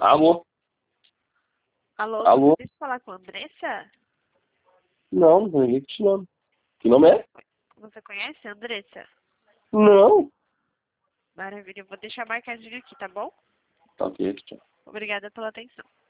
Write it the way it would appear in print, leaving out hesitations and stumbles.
Alô? Alô, Alô? deixa eu falar com a Andressa? Não, não liguei com esse nome. Que nome é? Você conhece a Andressa? Não. Maravilha, eu vou deixar marcadinho aqui, tá bom? Tá ok, tchau. Obrigada pela atenção.